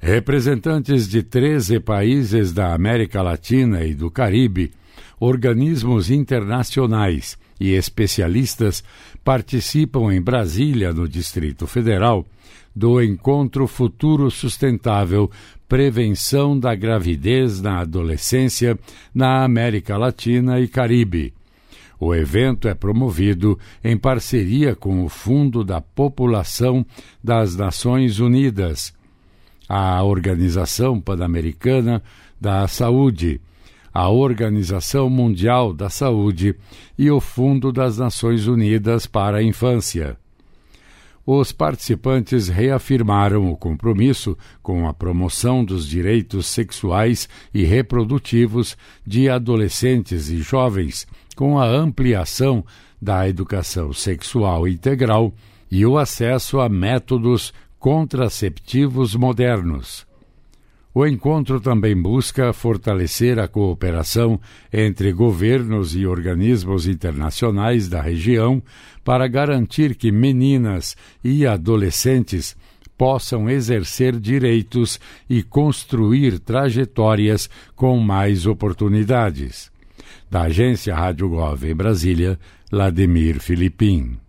Representantes de 13 países da América Latina e do Caribe, organismos internacionais e especialistas participam em Brasília, no Distrito Federal, do Encontro Futuro Sustentável Prevenção da Gravidez na Adolescência na América Latina e Caribe. O evento é promovido em parceria com o Fundo da População das Nações Unidas, a Organização Pan-Americana da Saúde, a Organização Mundial da Saúde e o Fundo das Nações Unidas para a Infância. Os participantes reafirmaram o compromisso com a promoção dos direitos sexuais e reprodutivos de adolescentes e jovens, com a ampliação da educação sexual integral e o acesso a métodos contraceptivos modernos. O encontro também busca fortalecer a cooperação entre governos e organismos internacionais da região para garantir que meninas e adolescentes possam exercer direitos e construir trajetórias com mais oportunidades. Da Agência Rádio Gov em Brasília, Lademir Filipim.